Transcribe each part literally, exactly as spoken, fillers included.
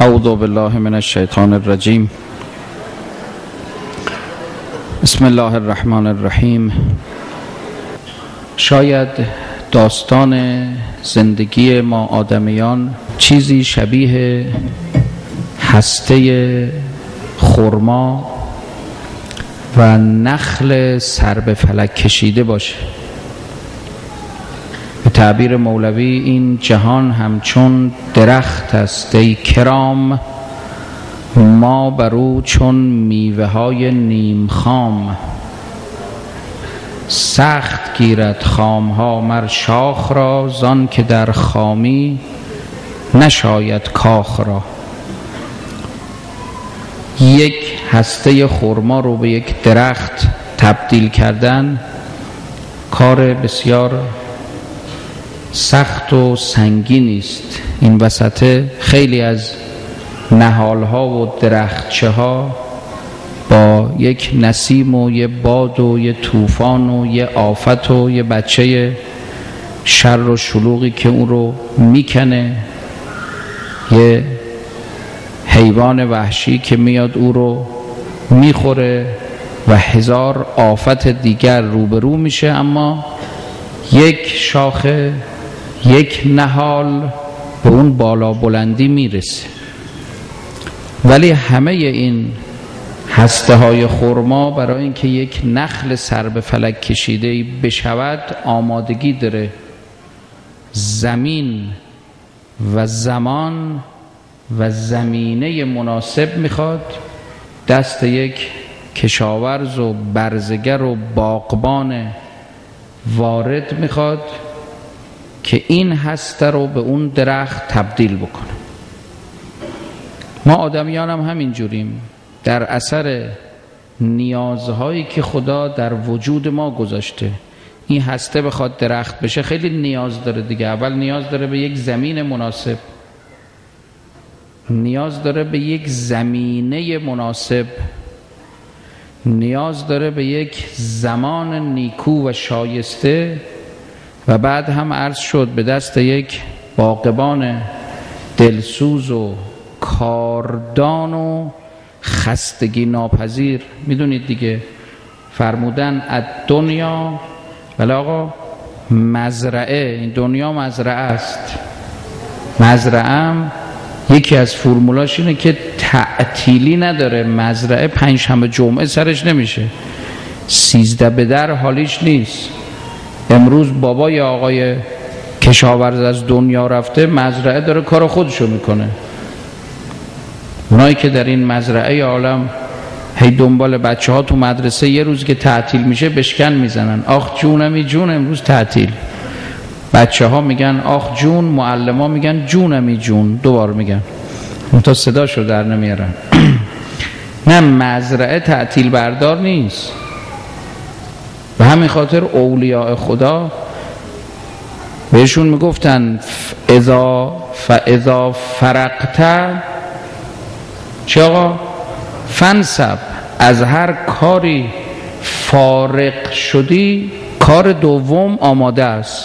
اعوذ بالله من الشیطان الرجیم. بسم الله الرحمن الرحیم. شاید داستان زندگی ما آدمیان چیزی شبیه هسته خرما و نخل سر به فلک کشیده باشه. به تعبیر مولوی این جهان همچون درخت است ای کرام، ما بر او چون میوه های نیم خام. سخت گیرد خام ها مر شاخ را، زان که در خامی نشاید کاخ را. یک هسته خرما رو به یک درخت تبدیل کردن کار بسیار سخت و سنگینی است. این وسط خیلی از نهالها و درختچه ها با یک نسیم و یه باد و یه طوفان و یه آفت و یه بچه شر و شلوغی که اون رو میکنه، یه حیوان وحشی که میاد او رو میخوره و هزار آفت دیگر روبرو میشه، اما یک شاخه، یک نهال به اون بالا بلندی میرسه. ولی همه این هسته های خرما برای اینکه یک نخل سر به فلک کشیده بشود آمادگی داره. زمین و زمان و زمینه مناسب میخواد، دست یک کشاورز و برزگر و باغبان وارد میخواد که این هسته رو به اون درخت تبدیل بکنه. ما آدمیان هم همین جوریم. در اثر نیازهایی که خدا در وجود ما گذاشته، این هسته بخواد درخت بشه خیلی نیاز داره دیگه. اول نیاز داره به یک زمین مناسب، نیاز داره به یک زمینه مناسب، نیاز داره به یک زمان نیکو و شایسته، و بعد هم عرض شد به دست یک باغبان دلسوز و کاردان و خستگی ناپذیر. میدونید دیگه فرمودن الدنیا ولی آقا مزرعه، این دنیا مزرعه است. مزرعه هم یکی از فرمولاش اینه که تعطیلی نداره. مزرعه پنجشنبه جمعه سرش نمیشه، سیزده به در حالیش نیست. امروز بابای آقای کشاورز از دنیا رفته، مزرعه داره کار خودشو میکنه. اونایی که در این مزرعه عالم هی دنبال بچه ها تو مدرسه، یه روز که تعطیل میشه بشکن میزنن، آخ جونمی جون امروز تعطیل. بچه ها میگن آخ جون، معلم ها میگن جونمی جون، دوبار میگن، اون تا صداشو در نمیارن. نه، مزرعه تعطیل بردار نیست. به همین خاطر اولیاء خدا بهشون میگفتن اذا فاذا فرقت چه آقا؟ فنسب. از هر کاری فارق شدی کار دوم آماده است.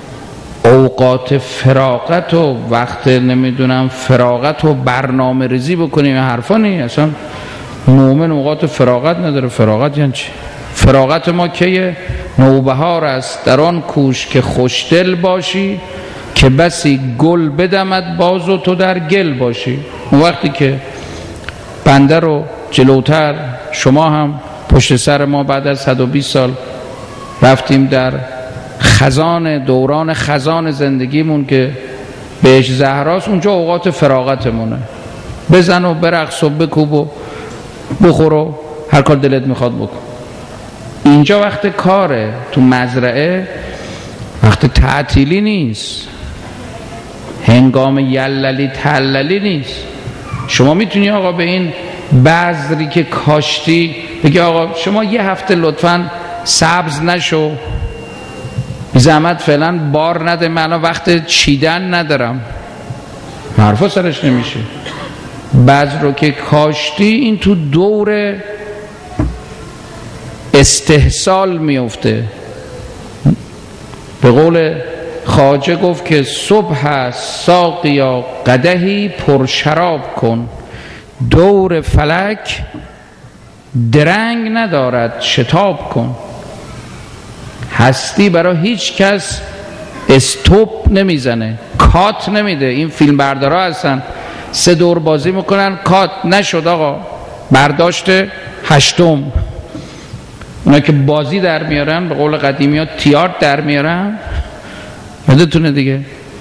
اوقات فراغت و وقت نمیدونم فراغت و برنامه ریزی بکنیم، حرفا نیست. اصلا مومن اوقات فراغت نداره. فراغت یعنی چی؟ فراغت ما که نوبهار است، در آن کوش که خوشدل باشی، که بسی گل بدمد باز و تو در گل باشی. اون وقتی که بنده رو جلوتر، شما هم پشت سر ما بعد از صد و بیست سال رفتیم در خزان، دوران خزان زندگیمون که بهش زهراست، اونجا اوقات فراغتمونه. بزن و برقص و بکوب و بخور و هر کار دلت میخواد بکن. اینجا وقت کاره. تو مزرعه وقت تعطیلی نیست، هنگام یللی تللی نیست. شما میتونی آقا به این بذری که کاشتی بگی آقا شما یه هفته لطفاً سبز نشو، بی زحمت فعلا بار نده، من وقت چیدن ندارم. حرفا سرش نمیشه. بذر رو که کاشتی این تو دور استحصال میفته. به قول خواجه گفت که صبح است ساقیا قدحی پر شراب کن، دور فلک درنگ ندارد شتاب کن. هستی برای هیچ کس استوب نمیزنه، کات نمیده. این فیلم بردارا هستن سه دور بازی میکنن، کات نشد آقا، برداشت هشتم. اونا که بازی در میارن، به قول قدیمی ها تیارت در میارن، یادتونه دیگه.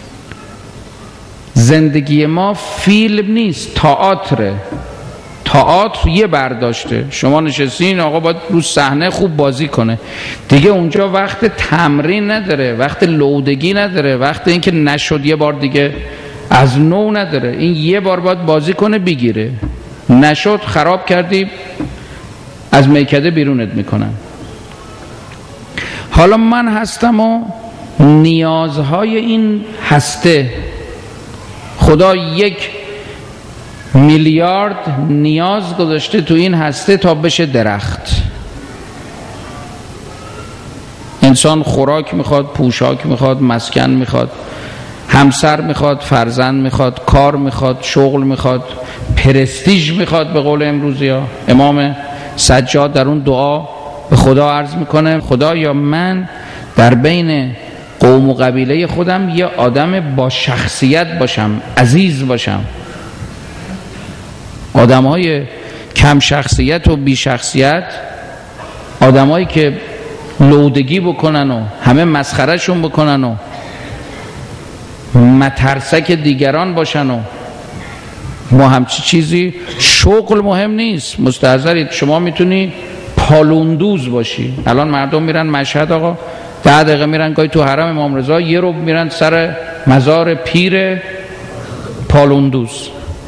زندگی ما فیلم نیست، تئاتره. تئاتر یه برداشته، شما نشستین آقا باید رو صحنه خوب بازی کنه دیگه. اونجا وقت تمرین نداره، وقت لودگی نداره، وقت اینکه نشد یه بار دیگه از نو نداره. این یه بار باید بازی کنه بگیره، نشد خراب کردی از میکده بیرونت میکنن. حالا من هستم و نیازهای این هسته، خدا یک میلیارد نیاز گذاشته تو این هسته تا بشه درخت. انسان خوراک میخواد، پوشاک میخواد، مسکن میخواد، همسر میخواد، فرزند میخواد، کار میخواد، شغل میخواد، پرستیژ میخواد. به قول امروزی ها امام سجاد در اون دعا به خدا عرض میکنه خدایا من در بین قوم و قبیله خودم یه آدم با شخصیت باشم، عزیز باشم. آدم های کم شخصیت و بی شخصیت، آدم هایی که لودگی بکنن و همه مسخرهشون بکنن و مترسک دیگران باشن و ما همچی چیزی. شغل مهم نیست، مستحضرید. شما میتونی پالوندوز باشی. الان مردم میرن مشهد آقا، ده دقیقه میرن گاهی تو حرم امام رضا، یه رو میرن سر مزار پیر پالوندوز.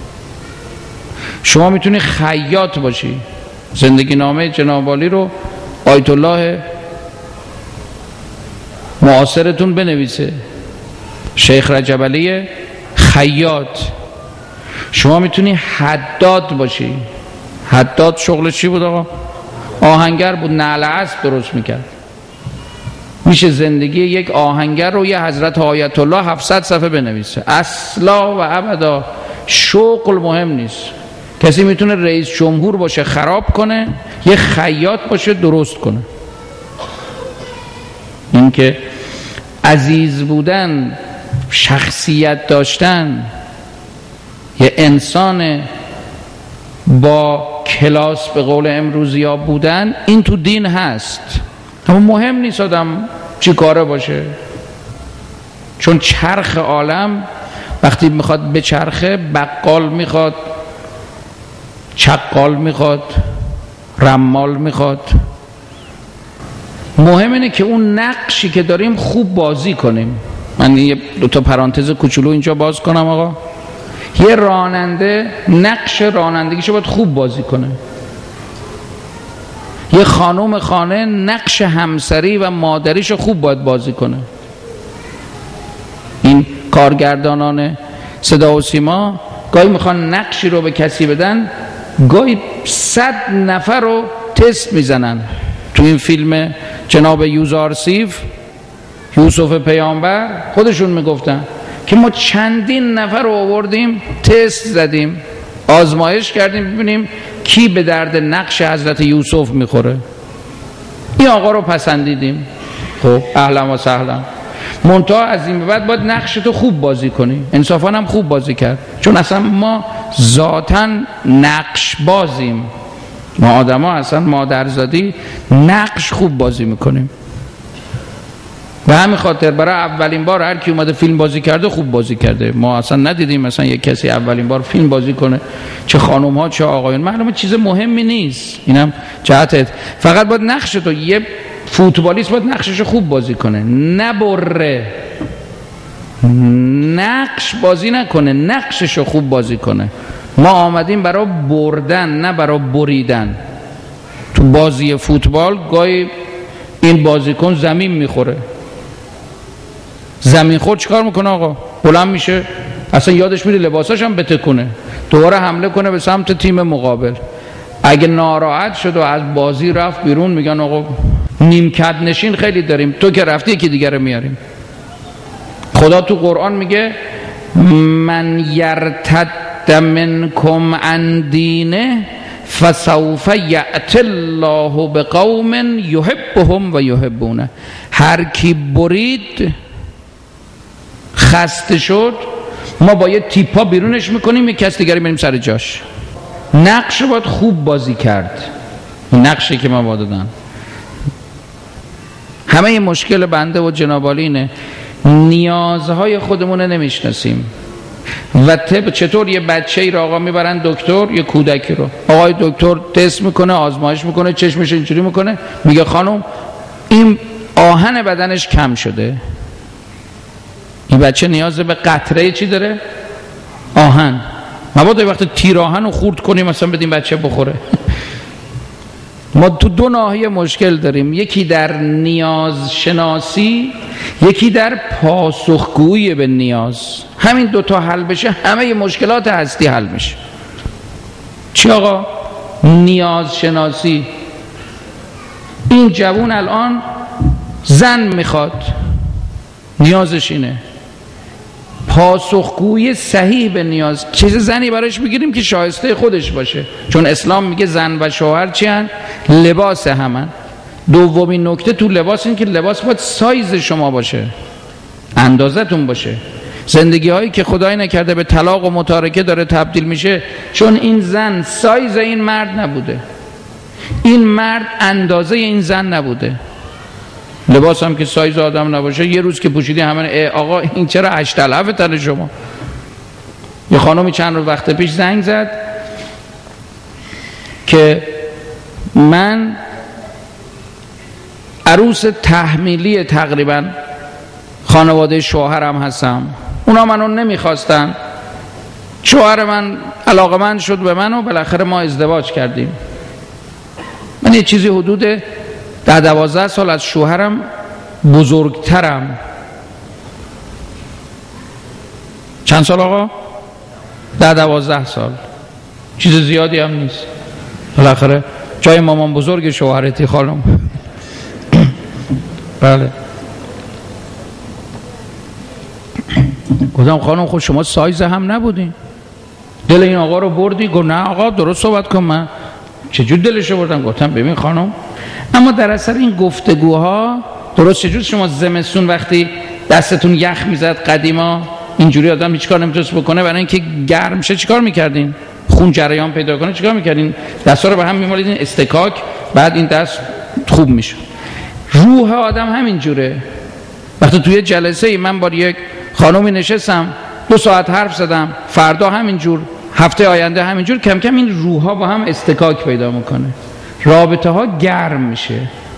شما میتونی خیاط باشی. زندگی نامه جناب عالی رو آیت الله معاصرتون بنویسه، شیخ رجب علی خیاط. شما میتونی حداد باشی. حداد شغل چی بود آقا؟ آهنگر بود، نعل اسب درست میکرد. میشه زندگی یک آهنگر رو یه حضرت آیت الله هفتصد صفحه بنویسه. اصلا و ابدا شغل مهم نیست. کسی میتونه رئیس جمهور باشه خراب کنه، یه خیاط باشه درست کنه. این که عزیز بودن، شخصیت داشتن، یه انسان با کلاس به قول امروزی ها بودن، این تو دین هست. اما مهم نیست آدم چی کاره باشه، چون چرخ عالم وقتی میخواد به چرخه، بقال میخواد، چقال میخواد، رمال میخواد. مهم اینه که اون نقشی که داریم خوب بازی کنیم. من یه دو تا پرانتز کوچولو اینجا باز کنم آقا. یه راننده نقش رانندگیشو باید خوب بازی کنه. یه خانم خانه نقش همسری و مادریشو خوب باید بازی کنه. این کارگردانان صدا و سیما گاهی میخوان نقشی رو به کسی بدن، گاهی صد نفر رو تست میزنن. تو این فیلم جناب یوزارسیف، یوسف پیامبر، خودشون میگفتن که ما چندین نفر رو آوردیم تست زدیم، آزمایش کردیم ببینیم کی به درد نقش حضرت یوسف میخوره. این آقا رو پسندیدیم، خب اهلا و سهلا. منتها از این به بعد باید نقشتو خوب بازی کنی. انصافاً هم خوب بازی کرد، چون اصلا ما ذاتاً نقش بازیم. ما آدم ها اصلا مادرزادی نقش خوب بازی میکنیم. به همین خاطر برای اولین بار هر کی اومده فیلم بازی کرده خوب بازی کرده. ما اصلا ندیدیم مثلا یک کسی اولین بار فیلم بازی کنه، چه خانم ها چه آقایون. معلومه چیز مهمی نیست، اینم جهتت. فقط باید نقشتو، یه فوتبالیست باید نقشش خوب بازی کنه، نبره، نقش بازی نکنه، نقششو خوب بازی کنه. ما آمدیم برای بردن نه برای بریدن. تو بازی فوتبال گاهی این بازیکن زمین میخوره، زمین خورد چیکار میکنه آقا؟ بلند میشه، اصلا یادش میره لباساش هم بتکونه، دوباره حمله کنه به سمت تیم مقابل. اگه ناراحت شد و از بازی رفت بیرون، میگن آقا نیمکت نشین خیلی داریم، تو که رفتی یکی دیگه رو میاریم. خدا تو قرآن میگه من یرتد منکم عن دینه فسوف یأتی الله بقوم یحبهم و یحبونه. هر کی برید خسته شد ما با یه تیپا بیرونش میکنیم، یک کس دیگری میریم سر جاش. نقش رو باید خوب بازی کرد، نقشی که ما با دادن. همه مشکل بنده و جناب اینه نیازهای خودمون رو نمیشناسیم. و طب چطور یه بچه ای رو آقا میبرن دکتر، یه کودکی رو آقای دکتر تست میکنه، آزمایش میکنه، چشمش اینجوری میکنه، میگه خانم این آهن بدنش کم شده. این بچه نیاز به قطره چی داره؟ آهن. مبادا وقتی تیر آهن رو خورد کنیم مثلا بدیم بچه بخوره. ما تو دو ناحیه مشکل داریم، یکی در نیاز شناسی، یکی در پاسخگویی به نیاز. همین دوتا حل بشه همه مشکلات هستی حل میشه. چی آقا؟ نیاز شناسی. این جوون الان زن میخواد، نیازش اینه، پاسخگوی صحیح به نیاز. چیز زنی براش بگیریم که شایسته خودش باشه، چون اسلام میگه زن و شوهر چی هن؟ لباس همن. دومین نکته تو لباس این که لباس باید سایز شما باشه، اندازتون باشه. زندگی هایی که خدای نکرده به طلاق و متارکه داره تبدیل میشه چون این زن سایز این مرد نبوده، این مرد اندازه این زن نبوده. لباس هم که سایز آدم نباشه یه روز که پوشیدی همه آقا این چرا هشت الف تن شما. یه خانومی چند روز وقت پیش زنگ زد که من عروس تحمیلی تقریبا خانواده شوهرم هستم، اونا منو نمیخواستن، شوهر من علاقمند شد به من و بالاخره ما ازدواج کردیم. من یه چیزی حدود ده دوازده سال از شوهرم بزرگترم. چند سال آقا؟ ده دوازده سال، چیز زیادی هم نیست. بالاخره جای مامان بزرگ شوهرتی خانم. بله. گفتم خانم خود شما سایز هم نبودین، دل این آقا رو بردی؟ گفت نه آقا درست صحبت کن. من چجور دلش رو بردم؟ گفتم ببین خانم، اما در اثر این گفتگوها درست چجور شما زمستون وقتی دستتون یخ میزد قدیما اینجوری آدم هیچ کار نمیتونست بکنه، برای اینکه گرم شه چیکار میکردین؟ خون جریان پیدا کنه چیکار میکردین؟ دستا رو به هم میمالیدین استکاک، بعد این دست خوب میشه. روح آدم همین جوره. وقتی توی جلسه ای من با یک خانومی نشستم دو ساعت حرف زدم، فردا همینجور، هفته آینده همینجور، کم کم این روح‌ها با هم استکاک پیدا میکنه، رابطه ها گرم میشه.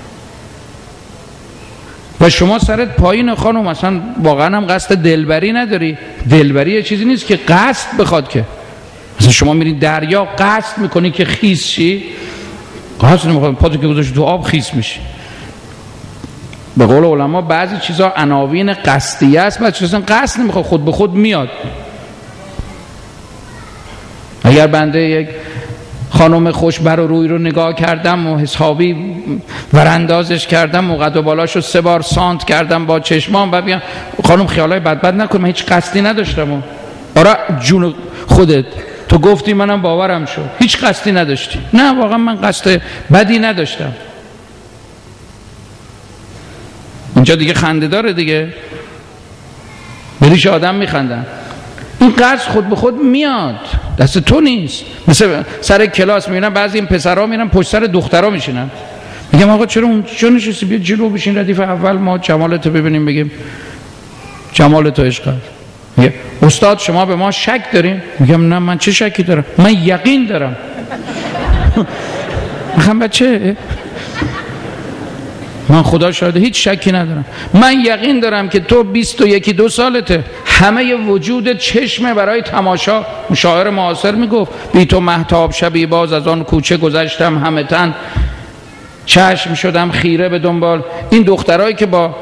و شما سرت پایین خانم، مثلا واقعا هم قصد دلبری نداری. دلبری یه چیزی نیست که قصد بخواد، که مثلا شما میری دریا قصد میکنی که خیس شی، قصد نمیخواد، پاتو که گذاشتی تو آب خیس میشی. به قول علما بعضی چیزا عناوین قصدیه است، بعضی چیزا قصد نمیخواد، خود به خود میاد. اگر بنده یک خانم خوش بر و روی رو نگاه کردم و حسابی وراندازش کردم و قد و بالاشو سه بار سانت کردم با چشمام و بیام خانم خیالای بد بد نکن، من هیچ قصدی نداشتم. و آره جون خودت تو گفتی منم باورم شد، هیچ قصدی نداشتی. نه واقعا من قصد بدی نداشتم. اینجا دیگه خنده داره دیگه، بریش آدم میخندن. این قصد خود به خود میاد، دست تو نیست. مثل سر کلاس میبینم بعضی این پسرها میرن پشت سر دخترها میشینن، میگم آقا چرا اون چرا نشستی؟ بیا جلو بشین ردیف اول، ما جمالتو ببینیم، بگیم جمالتو عشق. میگه استاد شما به ما شک دارین؟ میگم نه من چه شکی دارم، من یقین دارم. میگم بچه من خدا شاهده هیچ شکی ندارم، من یقین دارم که تو بیست و یکی دو سالته، همه وجود چشمه برای تماشا. شاعر معاصر میگفت بی تو مهتاب شبی باز از آن کوچه گذشتم، همه تن چشم شدم خیره به دنبال. این دخترایی که با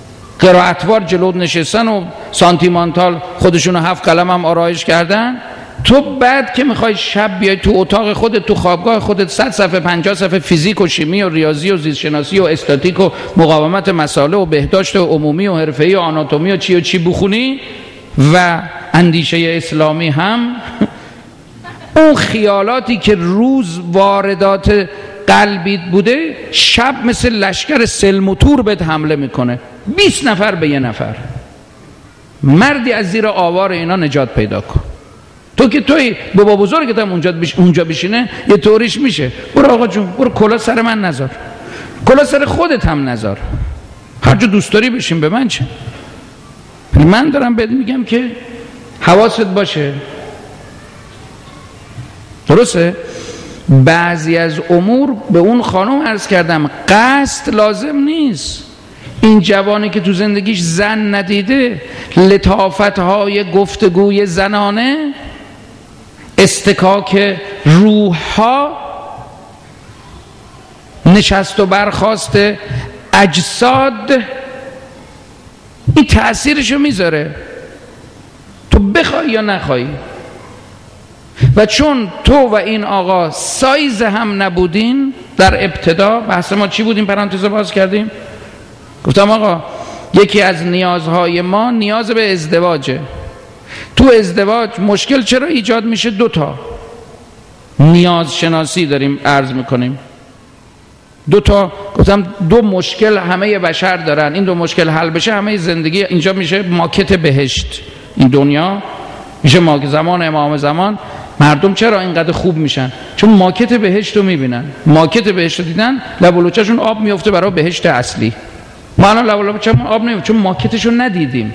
قرائتوار جلو نشستن و سانتیمانتال خودشونو هفت قلم هم آرایش کردن، تو بعد که میخوای شب بیای تو اتاق خودت، تو خوابگاه خودت، صد صفحه پنجاه صفحه فیزیک و شیمی و ریاضی و زیست شناسی و استاتیک و مقاومت مساله و بهداشت و عمومی و حرفه‌ای و آناتومی و چی و چی بخونی و اندیشه اسلامی هم، اون خیالاتی که روز واردات قلبیت بوده شب مثل لشکر سلموتور بهت حمله میکنه، بیست نفر به یه نفر. مردی از زیر آوار اینا نجات پیدا کن. تو که توی بابا بزرگت هم اونجا بش... اونجا بشینه یه طوریش میشه. برو آقا جون، برو کلا سر من نذار، کلا سر خودت هم نذار، هر جا دوست داری بشین، به من چه؟ من دارم بهت میگم که حواست باشه. درسته؟ بعضی از امور به اون خانم عرض کردم قصد لازم نیست. این جوانی که تو زندگیش زن ندیده، لطافت‌های گفتگوی زنانه، استکاک روح‌ها، نشست و برخاست اجساد، این تأثیرشو میذاره تو بخوای یا نخوای. و چون تو و این آقا سایز هم نبودین در ابتدا، بحث ما چی بودیم؟ پرانتز باز کردیم، گفتم آقا یکی از نیازهای ما نیاز به ازدواجه. تو ازدواج مشکل چرا ایجاد میشه؟ دوتا نیاز شناسی داریم عرض میکنیم. دوتا گفتم دو مشکل همه بشر دارن، این دو مشکل حل بشه همه زندگی اینجا میشه ماکت بهشت. این دنیا میشه ماکت. زمان امام زمان مردم چرا اینقدر خوب میشن؟ چون ماکت بهشت رو میبینن. ماکت بهشت رو دیدن، لب و لوچه‌شون آب میفته برای بهشت اصلی. ما الان لب و لوچه‌مون آب نمیفته چون ماکتش رو ندیدیم.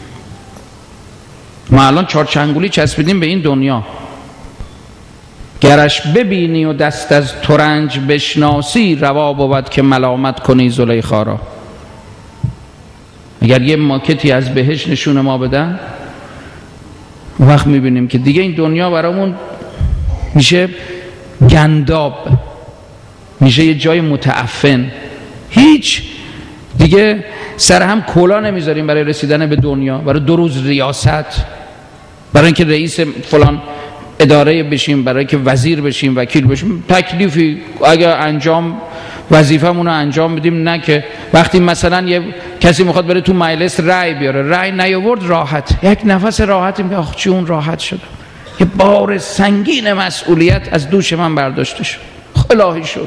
ما الان چارچنگولی چسبیدیم به این دنیا. گرش ببینی و دست از ترنج بشناسی، روا بود که ملامت کنی زلیخا را. اگر یه ماکتی از بهشت نشون ما بدن، وقت میبینیم که دیگه این دنیا برامون میشه گنداب، میشه یه جای متعفن. هیچ دیگه سر هم کلا نمیذاریم برای رسیدن به دنیا، برای دو روز ریاست، برای اینکه رئیس فلان اداره بشیم، برای که وزیر بشیم، وکیل بشیم. تکلیفی اگر انجام وظیفه‌مون رو انجام بدیم، نه که وقتی مثلا یه کسی میخواد بره تو مجلس رأی بیاره، رأی نیاورد راحت، یک نفس راحتی میگه آخ چون راحت شدم، یه بار سنگین مسئولیت از دوش من برداشته شد، الهی شکر.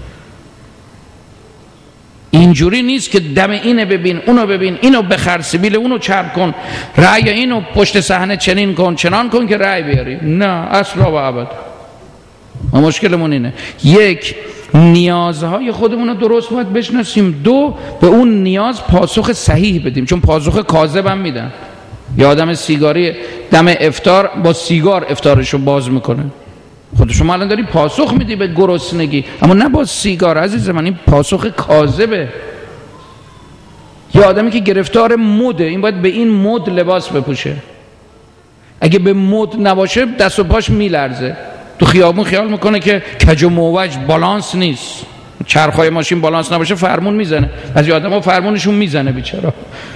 اینجوری نیست که دم اینه ببین، اونو ببین، اینو بخر، سبیل اونو چرب کن، رأی اینو پشت صحنه چنین کن چنان کن که رأی بیاری. نه، اصلا و ابدا. ما مشکلمون اینه، یک، نیازهای خودمون رو درست باید بشناسیم، دو، به اون نیاز پاسخ صحیح بدیم، چون پاسخ کاذب هم میدن. یه آدم سیگاری دم افطار با سیگار افطارشو باز میکنه. خود شما الان داری پاسخ میدی به گرسنگی، اما نه با سیگار عزیز من، این پاسخ کاذبه. یه آدمی که گرفتار مده، این باید به این مد لباس بپوشه. اگه به مد نباشه دست و پاش میلرزه، تو خیابون خیال میکنه که کج و موج بالانس نیست، چرخهای ماشین بالانس نباشه فرمون میزنه. از آدم ها فرمونشون میزنه بیچاره.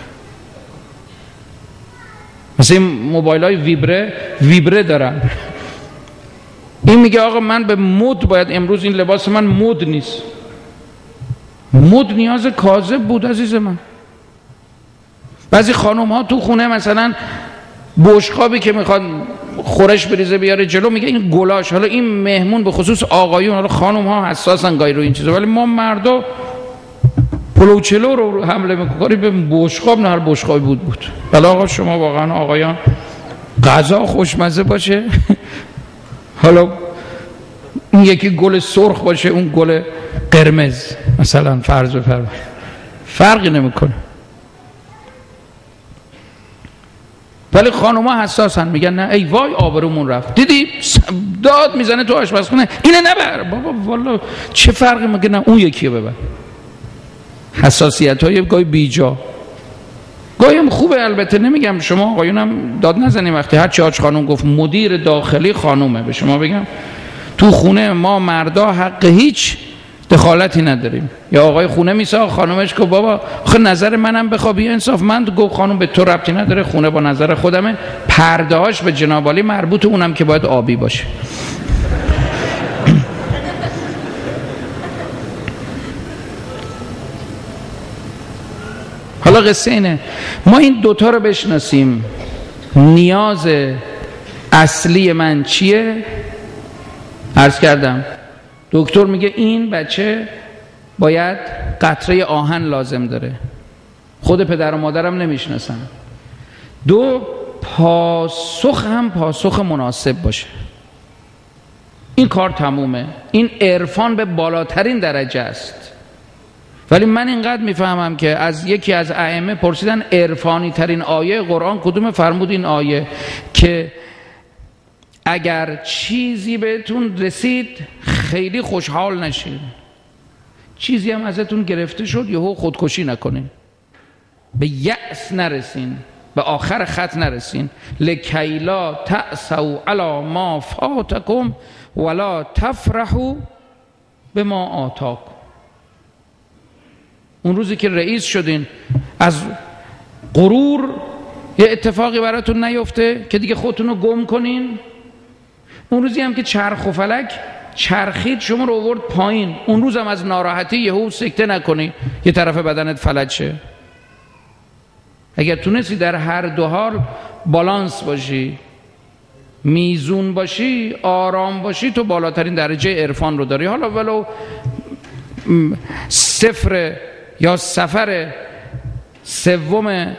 مثل این موبایل های ویبره ویبره دارن. این میگه آقا من به مد باید، امروز این لباس من مد نیست. مد نیاز کاذب بود عزیز من. بعضی خانم ها تو خونه مثلا بشقابی که میخواد خورش بریزه بیاره جلو، میگه این گلاش. حالا این مهمون به خصوص آقایون، حالا خانم ها حساسن گاهی رو این چیزا، ولی ما مردا پلوچلو رو حمله میکنیم به بشقاب. نه هر بشقابی بود بود. بله آقا شما واقعا آقایان غذا خوشمزه باشه، حالا این یکی گل سرخ باشه اون گل قرمز مثلا، فرض بفرمایید، فرقی نمیکنه. ولی خانوما حساسن، میگن نه ای وای آبرومون رفت، دیدی داد میزنه تو آشپزخونه اینه نبر. بابا والا چه فرقی میکنه، نه اون یکیو ببر. حساسیت های گاهی بیجا، گاهی هم خوبه. البته نمیگم شما آقایونم داد نزنیم وقتی هر چی آج خانوم گفت مدیر داخلی خانومه. به شما بگم تو خونه ما مردا حق هیچ دخالتی نداریم. یا آقای خونه میساخت، خانومش گفت بابا آخه نظر منم بخواب بی انصاف. من گفت خانم به تو ربطی نداره، خونه با نظر خودمه، پرده‌هاش به جناب عالی مربوط، اونم که باید آبی باشه. حالا قصه اینه ما این دوتا رو بشناسیم. نیاز اصلی من چیه؟ عرض کردم دکتر میگه این بچه باید قطره آهن لازم داره، خود پدر و مادرم نمیشناسن. دو، پاسخ هم پاسخ مناسب باشه. این کار تمومه. این عرفان به بالاترین درجه است. ولی من اینقدر میفهمم که از یکی از ائمه پرسیدن عرفانی ترین آیه قرآن کدومه؟ فرمود این آیه که اگر چیزی بهتون رسید خیلی خوشحال نشید، چیزی هم ازتون گرفته شد یهو خودکشی نکنین، به یأس نرسین، به آخر خط نرسین. لکیلا تأسوا علی ما فاتکم ولا تفرحوا بما آتاکم. اون روزی که رئیس شدین از غرور یه اتفاقی براتون نیفته که دیگه خودتون رو گم کنین. اون روزی هم که چرخ و فلک چرخید شما رو آورد پایین، اون روز هم از ناراحتی یهو سکته نکنی یه طرف بدنت فلج شه. اگر تونستی در هر دو حال بالانس باشی، میزون باشی، آرام باشی، تو بالاترین درجه عرفان رو داری. حالا ولو صفر یا سفر سوم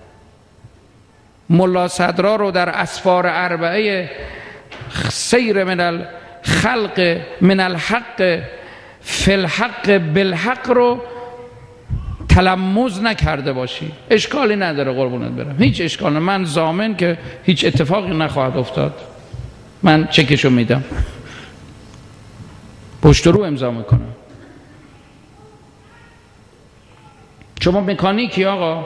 ملا صدرا رو در اسفار اربعه سیر من الخلق من الحق فی الحق بالحق رو تلمذ نکرده باشی، اشکالی نداره قربونت برم، هیچ اشکالی. من ضامن که هیچ اتفاقی نخواهد افتاد، من چکشو میدم، پشت رو امضا میکنم. شما مکانیکی آقا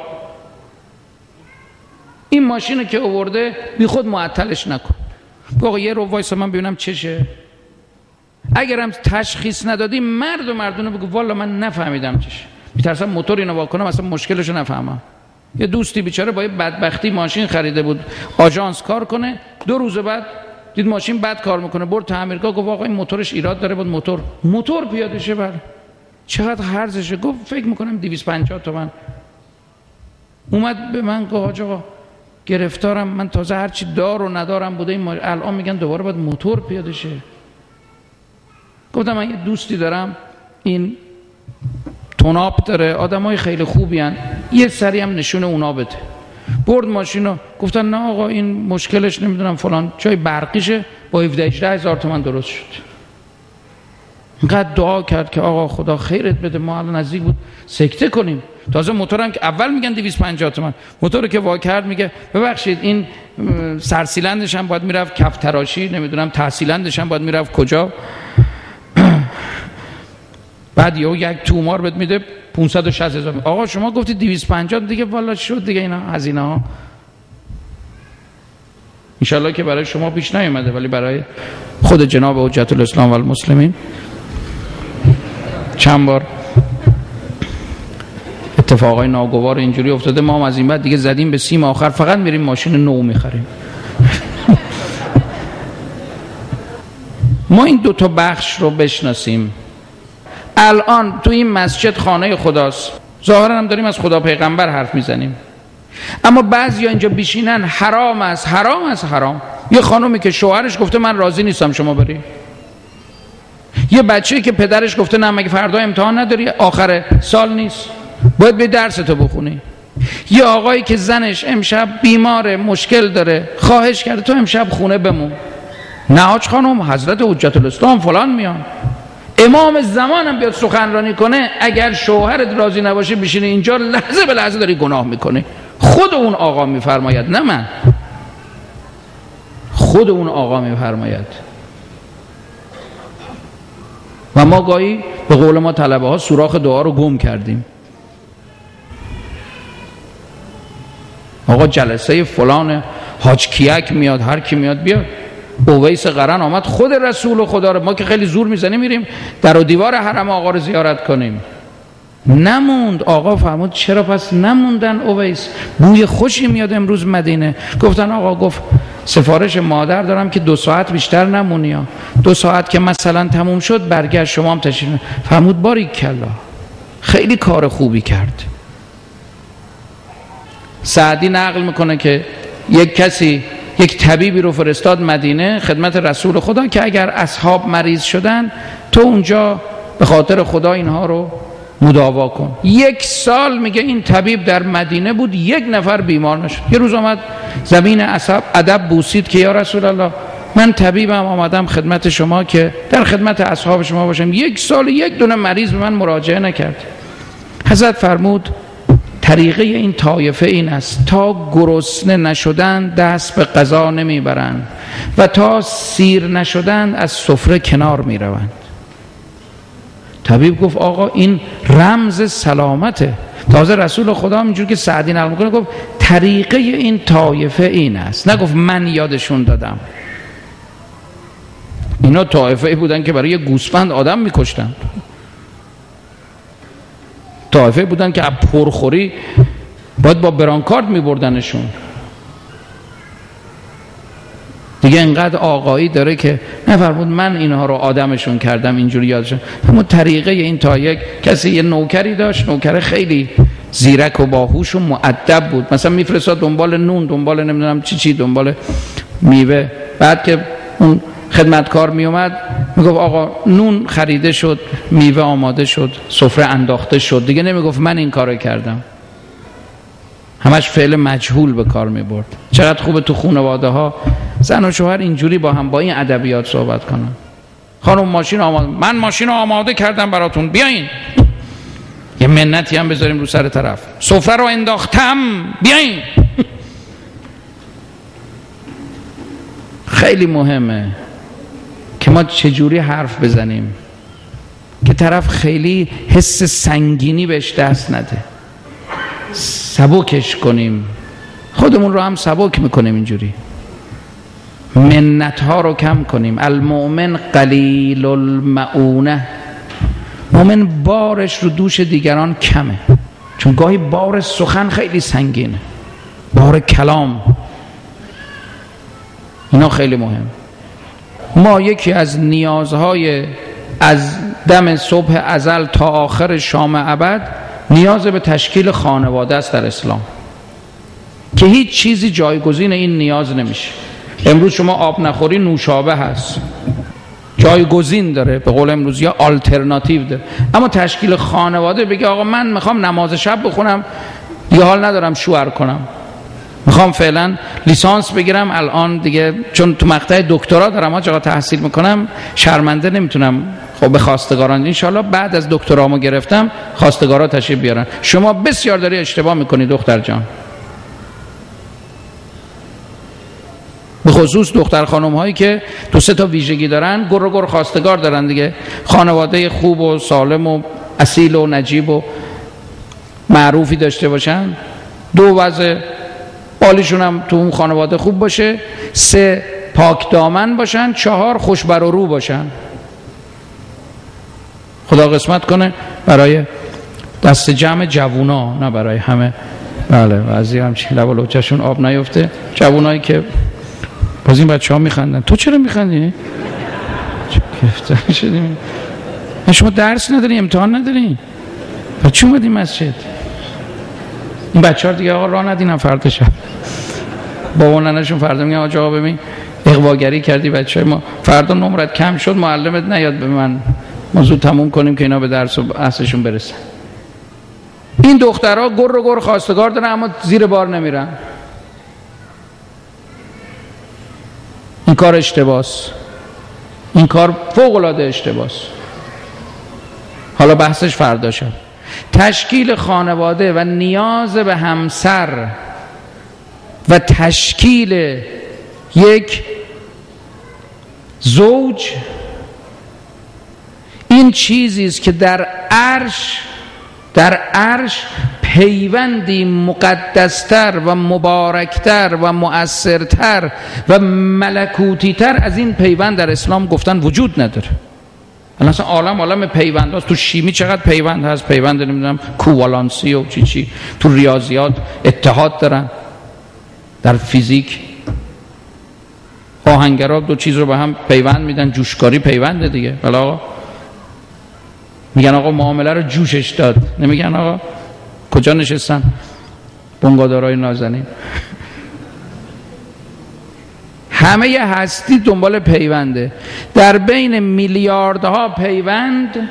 این ماشین که آورده بی خود معطلش نکن، آقا یه رو وایسا من ببینم چشه. اگرم تشخیص ندادی مرد و مردونه بگو والا من نفهمیدم چشه، میترسم موتور اینو واکنم اصلا مشکلشو نفهمم. یه دوستی بیچاره با یه بدبختی ماشین خریده بود آژانس کار کنه، دو روز بعد دید ماشین بد کار میکنه، برد تعمیرگاه گفت آقا این موتورش ایراد داره، بود موتور موتور پیاده شه. بله چقدر خرجشه؟ گفت فکر میکنم دویست و پنجاه تومن. اومد به من گفت حاج آقا گرفتارم، من تازه هرچی دار و ندارم بوده این ماشین الان میگن دوباره باید موتور پیاده شه. گفتم من یه دوستی دارم این توناپ داره، آدمای خیلی خوبی هن، یه سری هم نشون اونا بده. برد ماشینو، گفتن نه آقا این مشکلش نمیدونم فلان جای برقیشه، با هفده هجده هزار تومن درست شد. اینقدر دعا کرد که آقا خدا خیرت بده، ما الان نزدیک بود سکته کنیم. تازه موتورم که اول میگن دویست و پنجاه تومن، موتور که وا کرد میگه ببخشید این سرسیلندش هم باید میرفت کف تراشی، نمیدونم تحصیلندش هم باید میرفت کجا. بعد یهو یک تومار بهت میده پانصد و شصت هزار. آقا شما گفتید دویست و پنجاه دیگه، والا شد دیگه اینا هزینه ها. انشالله که برای شما پیش نیومده، ولی برای خود جناب حجت الاسلام و المسلمین چند بار اتفاقای ناگوار اینجوری افتاده. ما هم از این بعد دیگه زدیم به سیم آخر، فقط میریم ماشین نو میخریم. ما این دو تا بخش رو بشناسیم. الان تو این مسجد خانه خداست، ظاهرا هم داریم از خدا پیغمبر حرف میزنیم، اما بعضیا اینجا بشینن حرام است حرام است حرام. یه خانومی که شوهرش گفته من راضی نیستم شما بری، یه بچه‌ای که پدرش گفته نه مگه فردا امتحان نداری، آخر سال نیست باید به درستو بخونی، یه آقایی که زنش امشب بیماره مشکل داره خواهش کرده تو امشب خونه بمون، نه حاج خانم حضرت حجت الاسلام فلان میان، امام زمانم بیاد سخنرانی کنه، اگر شوهرت راضی نباشه بشینی اینجا لحظه به لحظه داری گناه میکنی. خود اون آقا میفرماید نه من، خود اون آقا میفرماید. و ما گاهی به قول ما طلبه ها سوراخ دعا رو گم کردیم. آقا جلسه فلان حاج کیک میاد، هر کی میاد بیاد، اویس قرن آمد خود رسول خدا رو، ما که خیلی زور میزنیم میریم در و دیوار حرم آقا رو زیارت کنیم. نموند. آقا فرمود چرا پس نموندن اویس؟ بوی خوشی میاد امروز مدینه. گفتن آقا گفت سفارش مادر دارم که دو ساعت بیشتر نمونی ها. دو ساعت که مثلا تموم شد برگشت، شما هم تشریف. فرمود باریکلا، خیلی کار خوبی کرد. سعدی نقل میکنه که یک کسی یک طبیبی رو فرستاد مدینه خدمت رسول خدا که اگر اصحاب مریض شدن تو اونجا به خاطر خدا اینها رو مداوا کن. یک سال میگه این طبیب در مدینه بود، یک نفر بیمار نشد. یه روز آمد زمین اصحاب ادب بوسید که یا رسول الله من طبیبم، آمدم خدمت شما که در خدمت اصحاب شما باشم. یک سال یک دونه مریض به من مراجعه نکرد. حضرت فرمود طریقه این طایفه این است تا گرسنه نشدن دست به غذا نمیبرند و تا سیر نشدن از سفره کنار میروند. طبیب گفت آقا این رمز سلامته. تازه رسول خدا اینجور که سعدی نقل میکنه گفت طریقه این طایفه این است، نگفت من یادشون دادم. اینا طایفه بودن که برای گوسفند آدم میکشتن، طایفه بودن که از پرخوری باید با برانکارد میبردنشون. دیگه انقدر آقایی داره که نفرمود من اینها رو آدمشون کردم اینجوری یادشون. اما طریقه این تا یک کسی یه نوکری داشت، نوکر خیلی زیرک و باهوش و مؤدب بود، مثلا میفرستاد دنبال نون، دنبال نمیدونم چی چی، دنبال میوه. بعد که اون خدمتکار میومد میگفت آقا نون خریده شد، میوه آماده شد، سفره انداخته شد. دیگه نمیگفت من این کارو کردم، همش فعل مجهول به کار میبرد. چقدر خوبه تو خانواده ها زن و شوهر اینجوری با هم با این ادبیات صحبت کنن. خانم ماشین آماده، من ماشین آماده کردم براتون، بیاین. یه منتی هم بذاریم رو سر طرف. سفره رو انداختم، بیاین. خیلی مهمه که ما چجوری حرف بزنیم که طرف خیلی حس سنگینی بهش دست نده، سبکش کنیم. خودمون رو هم سبک میکنیم اینجوری. منت ها رو کم کنیم. المؤمن قلیل المعونه، مؤمن بارش رو دوش دیگران کمه، چون گاهی بار سخن خیلی سنگینه، بار کلام. اینا خیلی مهم. ما یکی از نیازهای از دم صبح ازل تا آخر شام ابد نیاز به تشکیل خانواده است در اسلام که هیچ چیزی جایگزین این نیاز نمیشه. امروز شما آب نخوری نوشابه هست، جایگزین داره، به قول امروز یا آلترناتیو داره. اما تشکیل خانواده بگه آقا من میخوام نماز شب بخونم، دیگه حال ندارم شوهر کنم، میخوام فعلا لیسانس بگیرم الان دیگه، چون تو مقطع دکترا دارم ها جا تحصیل میکنم، شرمنده نمیتونم خب به خواستگاران، انشالله بعد از دکترامو گرفتم خواستگارا تشریف بیارن. شما بسیار داری اشتباه میکنی دختر جان، به خصوص دختر خانم هایی که دو سه تا ویژگی دارن، گر و گر خواستگار دارن دیگه. خانواده خوب و سالم و اصیل و نجیب و معروفی داشته باشن، دو وضع بالیشون هم تو اون خانواده خوب باشه، سه پاک دامن باشن، چهار خوشبر و رو باشن. خدا قسمت کنه برای دست جمع جوونا، نه برای همه. بله بعضی هم چی لب و لوچه‌شون آب نیفته، جوونایی که باز این بچه ها میخندن. تو چرا میخندی؟ گرفتار شدیم. شما درس نداری، امتحان نداری، پس چی اومدی مسجد؟ این بچه ها دیگه آقا راه ندینم فردا شب. بابا ننشون فردا میگن آقا ببین اغواگری کردی بچه های ما، فردا نمرت کم شد معلمت نیاد به من، ما زود تموم کنیم که اینا به درس و اصلشون برسن. این دخترها گر و گر خواستگار دارن اما زیر بار نمیرن. این کار اشتباس، این کار فوق العاده اشتباس. حالا بحثش فردا شد. تشکیل خانواده و نیاز به همسر و تشکیل یک زوج، این چیزی است که در عرش در عرش پیوندی مقدستر و مبارکتر و مؤثرتر و ملکوتیتر از این پیوند در اسلام گفتن وجود نداره. الان اصلا عالم عالم پیوند هست. تو شیمی چقدر پیوند هست، پیوند نمیدونم کووالانسی و چی چی، تو ریاضیات اتحاد دارن، در فیزیک آهنگرا دو چیز رو به هم پیوند میدن، جوشکاری پیونده دیگه. حالا آقا میگن آقا معامله رو جوشش داد، نمیگن آقا کجا نشستن بنگادارای نازنین. همه هستی دنبال پیونده. در بین میلیاردها پیوند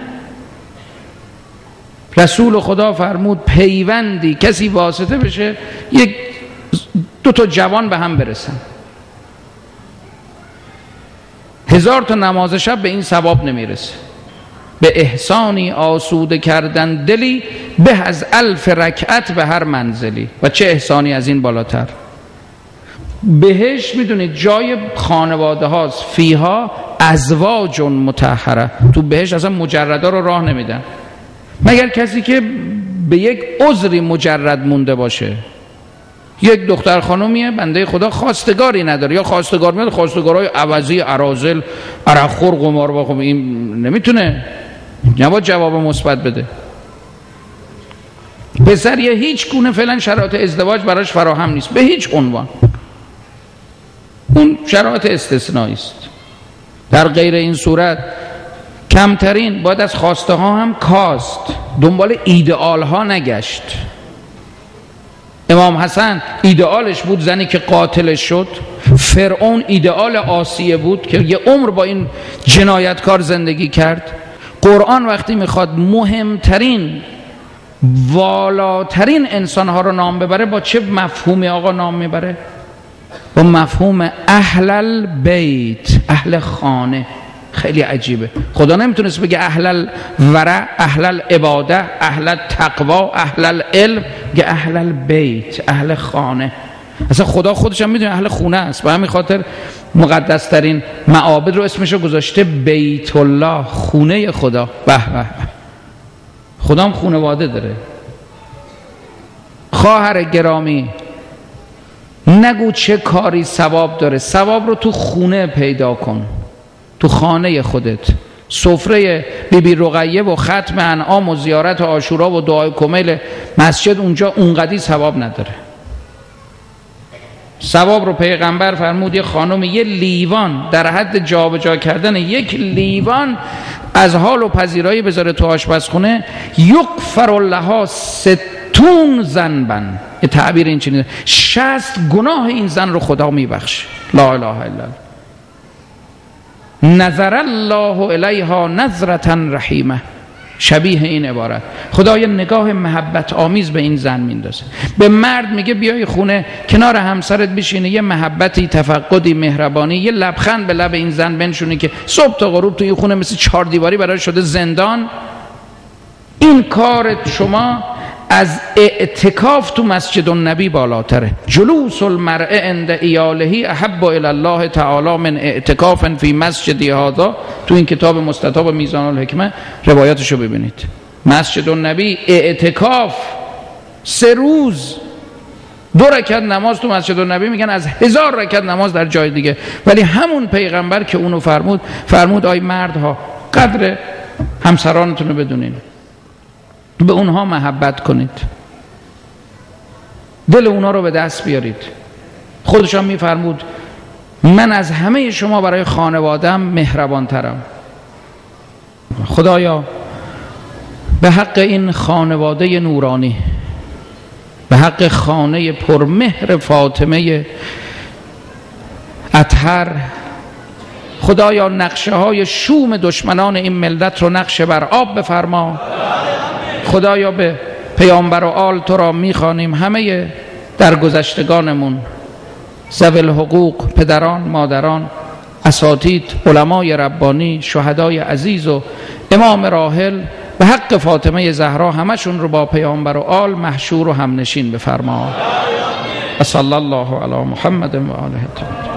رسول خدا فرمود پیوندی کسی واسطه بشه یک دو تا جوان به هم برسن. هزار تا نماز شب به این ثواب نمیرسه. به احسانی آسوده کردن دلی به از الف رکعت به هر منزلی. و چه احسانی از این بالاتر؟ بهش میدونید جای خانواده هاست، فیها ازواج مطهره. تو بهش اصلا مجردا رو راه نمیدن مگر کسی که به یک عذری مجرد مونده باشه. یک دختر خانومیه بنده خدا خواستگاری نداره، یا خواستگار میاد خواستگارای عوضی، اراذل، عرقخور، قمار بخوام، این نمیتونه، نباید جواب مثبت بده. پسر یه هیچ گونه فعلا شرایط ازدواج براش فراهم نیست به هیچ عنوان، اون شرایط استثنایی است. در غیر این صورت کمترین باید از خواسته ها هم کاست، دنبال ایدئال ها نگشت. امام حسن ایدئالش بود زنی که قاتلش شد. فرعون ایدئال آسیه بود که یه عمر با این جنایتکار زندگی کرد. قرآن وقتی میخواد مهمترین والاترین انسانها رو نام ببره با چه مفهومی آقا نام میبره؟ با مفهوم اهل البیت، اهل خانه. خیلی عجیبه. خدا نمیتونست بگه اهل الورع، اهل العباده، اهل التقوا، اهل العلم، بگه اهل البیت، اهل خانه. اصلا خدا خودش هم میدونه اهل خونه است، به همین خاطر مقدس ترین معابد رو اسمشو گذاشته بیت الله، خونه خدا. به به، خدا هم خانواده داره. خواهر گرامی، نگو چه کاری ثواب داره، ثواب رو تو خونه پیدا کن، تو خانه خودت. سفره بی بی رقیه و ختم انعام و زیارت عاشورا و دعای کمیل مسجد اونجا اونقدی ثواب نداره. ثواب رو پیغمبر فرمود یه خانم یه لیوان در حد جابجا کردن یک لیوان از حال و پذیرایی بذاره تو آشپزخونه، یغفر لها ستون ذنبن. یه تعبیر این چنینه، شصت گناه این زن رو خدا میبخشه. لا اله الا الله. نظر الله الیها نظرة رحیمه. شبیه این عبارت، خدا یه نگاه محبت آمیز به این زن میندازه. به مرد میگه بیای خونه کنار همسرت بشینی، یه محبتی، تفقدی، مهربانی، یه لبخند به لب این زن بنشونی که صبح تا غروب توی خونه مثل چهار دیواری برای شده زندان. این کارت شما از اعتکاف تو مسجد النبی بالاتره. جلوس المرء عند ایاله احب الی الله تعالی من اعتکاف فی مسجد هذا. تو این کتاب مستطاب میزان الحکمه روایاتشو ببینید. مسجد النبی اعتکاف سه روز دو رکعت نماز تو مسجد النبی میگن از هزار رکعت نماز در جای دیگه. ولی همون پیغمبر که اونو فرمود، فرمود آی مردها قدر همسرانتون رو بدونین، به اونها محبت کنید، دل اونها رو به دست بیارید. خودشان میفرمود من از همه شما برای خانوادم مهربان ترم. خدایا به حق این خانواده نورانی، به حق خانه پرمهر فاطمه اطهر، خدایا نقشه های شوم دشمنان این ملت رو نقشه بر آب بفرما. خدایا به پیامبر و آل تو را میخوانیم همه درگذشتگانمون، ذوی الحقوق، پدران، مادران، اساتید، علمای ربانی، شهدای عزیز و امام راحل، به حق فاطمه زهرا همشون رو با پیامبر و آل محشور و همنشین بفرما. صلی الله علی محمد و آله الطاهرین.